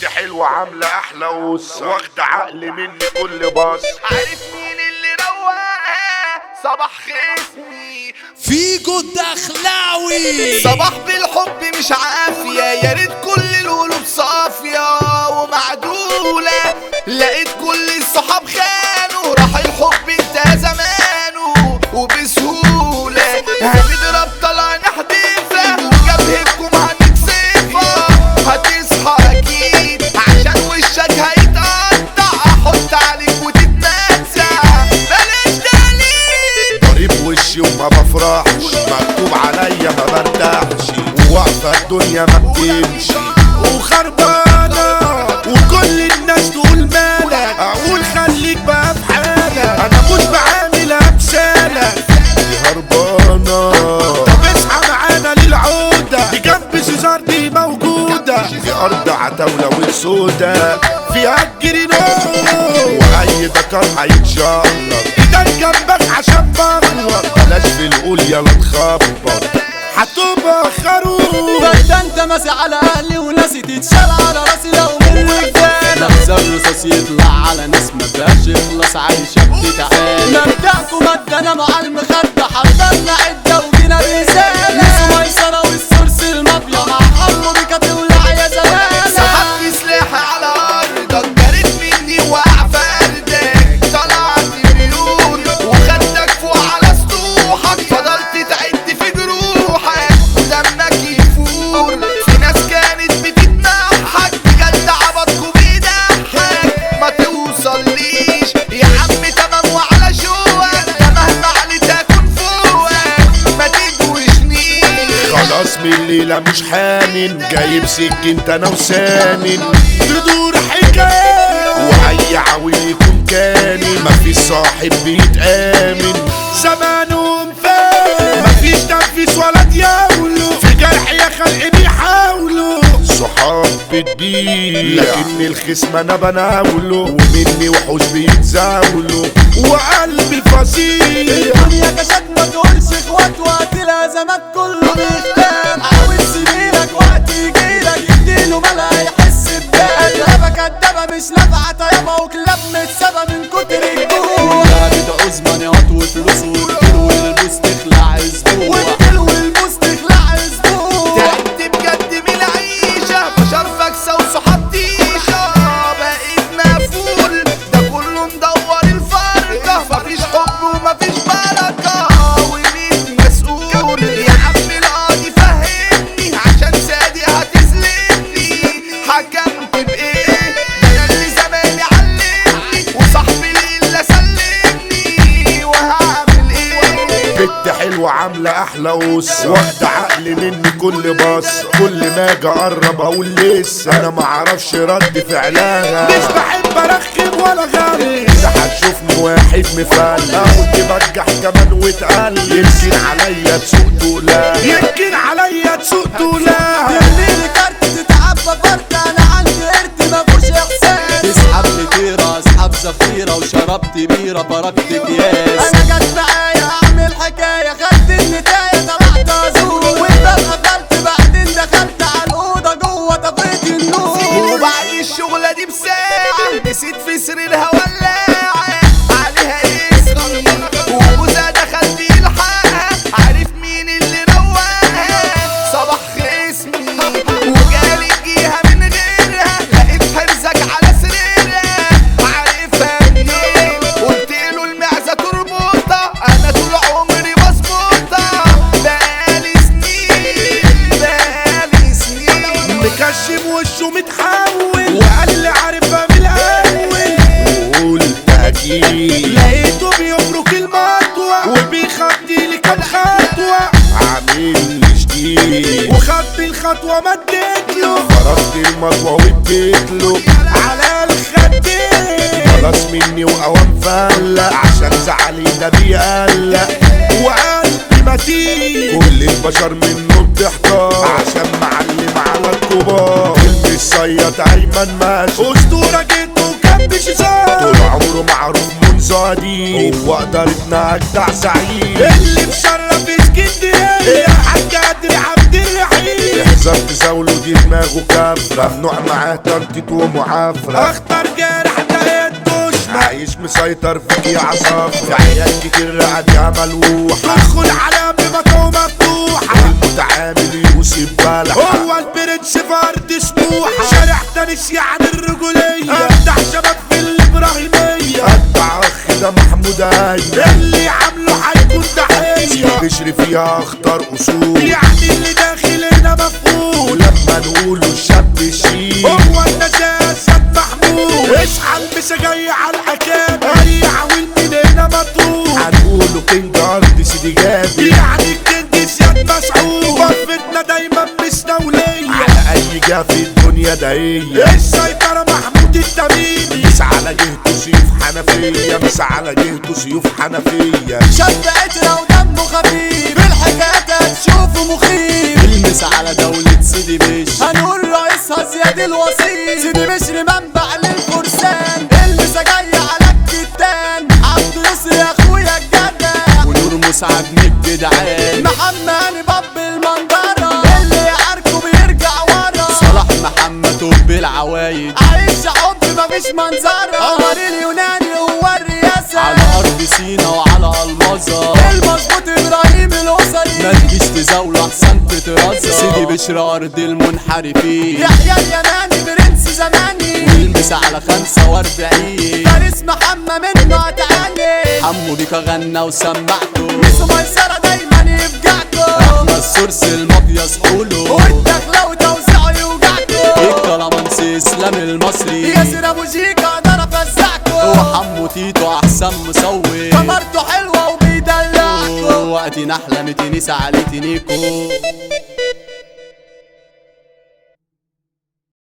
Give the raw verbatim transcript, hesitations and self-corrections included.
بنت حلوة عاملة أحلى وصة واخدة عقل مني كل باص. عارف مين اللي روقها؟ صباح خصمي فيجو الدخلاوي. صباح بالحب مش عافية، يا ريت كل القلوب صافية ومعدولة. لقيت كل الصحاب خانوا، راح الحب انتهى زمانه وبسهولة. هنضرب طلع نحدفها وجبهتكم هنكسفها. هتصحى اكيد عشان وشك هيتقطع، احط عليك وتتنسى بلاش دليل. ضريب وشي وما بفرحش، مكتوب عليا ما برتاحش، وواقفة الدنيا ما بتمشي وخربانة، وكل الناس تقول مالك، اقول خليك بقى في حالك، انا مش بعاملها بسالك دي هربانة. طب اصحى معانا للعودة، دي جنب سيزار دي موجودة، دي ارض عتاولة والسودة فيها الجرينو، واي دكار هيتشقلط ايدك جنبك عشان بغلط. بلاش في القول يلا تخبط هتبقى خروف. بس انت ماسي على اهلي وناسي تتشال على راسي لو من وجدان. لحظة الرصاص يطلع على ناس ما فيهاش يخلص، عايشة بتتعاني. مبدأكم مدنا مع المخدة، حضرنا عدة وجينا رسالة. ناس ميسرة والسورس المافيا مع حرب بيكا تولع يا زمانة. سحبت سلاحي على ارضك، جريت مني وقع فردك، طلعت مليون وخدك فوق على سطوحك. فضلت تعد في جروحك ودمك يفور. في ناس كانت بتتنحك بجد، عبطكوا بيضحك. ما توصليش يا عم تمام وعلى شوقك، ده مهما عليت اكون فوقك ما تدوشنيش. خلاص من الليلة مش حامن، جايب سكينت انا وسامن، تدور حكاية واي عويل يكون كامل. مفيش صاحب بيتآمن، زمانهم فات، مفيش تنفيس ولا دياولو، في جرح يا خلق بيحاولوا. صحاب بتبيع لكن الخصم انا بناوله، ومني وحوش بيتزاولوا وقلبي فصيل. الدنيا كشك ما تقولش اخوات، وقت الازمات كله بيختام. عاوز سنينك وقت يجيلك يديله ملا يحس ببال. لعبة كدابة مش نافعة طيبة، وكلاب متسابة من كتر الجوع. لعبة عزمانيات وفلوس وكتير، والبوس تخلع اسبوع، وكتير والبوس تخلع اسبوع. تعبت بجد من العيشة، بشر فاكسة وصحاب تيشة. بقيت مقفول، ده كله مدور الفرقة. مفيش حب ومفيش بركة، ومين مسؤول؟ يا عم القاضي فهمني، عشان صادق هتسلمني. حكمت بإيه؟ ده أنا اللي زماني علمني، وصاحبي اللي سلمني. وهعمل إيه؟ بنت حلوة عاملة أحلى وصة، واخدة عقل مني كل باص. كل ما أجي أقرب أقول لسه، أنا معرفش رد فعلها. مش بحب أرخم ولا غالي، إذا هتشوفني واحد مفل أقول تبجح كمان وتقل. يمكن عليا تسوق تقولها، يمكن عليا تسوق تقولها. ترميلي كارت تتعبى فرد، انا عندي قرد مفوش احساس. تسحب لي طيرة اسحب زفيرة، وشربت بيرة فرقت اكياس. انا جت معايا اعمل حكاية، خدت النتاية طلعت ازور. والباب قفلت بعدين دخلت على الأوضة جوه طفيت النور. وبعد الشغلة دي بساعة نسيت في سريرها ولاعة عليها اسمي، وجوزها دخل بيلحقها. عارف مين اللي روقها؟ صباح خصمي، وجالي جيها من غيرها. لقيت حرزك على سريرها، عارفها منين؟ قلت له المعزة تربطها، انا طول عمري بظبطها. بقالي سنين بقالي سنين مكشم وشه متحول، وقال لي عارفها من الأول. قلت أكيد لقيته بيبرك المطوة، وبيخطي لي كام خطوة. عامل لي جديد، وخدت الخطوة مديت له، خرجت المطوة واديت له على الخدين. خلاص مني وقوام فلق، عشان زعلي ده بيقلق وقلبي متين. كل البشر منه بتحتار، عشان معلم على الكبار. فيلم الصياد ايمن ماشي، اسطورة جدا وكبش صار. طول عمره معروف منذ قديم، هو قدرتنا اجدع سعيد. اللي مشرف اسكندرية يا حاج قادر عبد الرحيم. تحذر تزاوله دي دماغه كافرة ممنوع معاه تنطيط ومعافرة اخطر جارح ده الدشمن عايش مسيطر فيك يا عصافرة في عيال كتير قاعدة ملوحة تدخل على بمطعم مفتوحة المتعامل يوسف بلح هو البرنس فرد سموحة شارع تانيس يعني الرجولية افتح شباب في الابراهيمية اتبع اخ ده محمود ايمن اللي عامله هيكون تحية بشري فيها اخطر اصول يعني اللي داخل هنا مفقود لما نقوله الشاب الشيك هو النجاة سيد محمود اصحى المسا جاي على الحكام هريعة والمين هنا مطروح هنقوله كينج ارض سيدي جابر يعني الكينج سياد مسعود وقفتنا دايما مستولية على اي جهة في الدنيا ده هي السيطرة محمود التميمي مس على جهته سيوف حنفية مس على جهته سيوف حنفية شاب عترة ودمه خفيف بالحكايات هتشوفه مخيف المس على دولة سيدي بشر هنقول رئيسها زياد الوصيل سيدي بشر منبع للفرسان المسا جاية على الكتان عبد يسر يا اخويا الجدع ونور مسعد من الجدعان محمد باب المنظرة اللي يعاركه بيرجع ورا صلاح محمد توب العوايد عايش حب مفيش منظرة قمر اليوناني هو الرئاسة على ارض سينا وعلى المظة المظبوط ابراهيم الاسري ما تجيش تزاوله احسن تترزق سيدي بشر ارض المنحرفين يحيى اليماني برنس زماني والمس على خمسة واربعين فارس محمد منه هتعاني حمو بيكا غنى وسمعته ميسو ميسرة دايما يفجعكوا احمد السورس المقياس حوله والدخلة وتوزيعه يوجعكوا الكلامنسي اسلام المصري ياسر ابو جيكا اقدر افزعكوا وحمو تيتو احسن مصور كاميرته حلوة وبيدلعكوا وقتي نحلة متنسى عليتي نيكو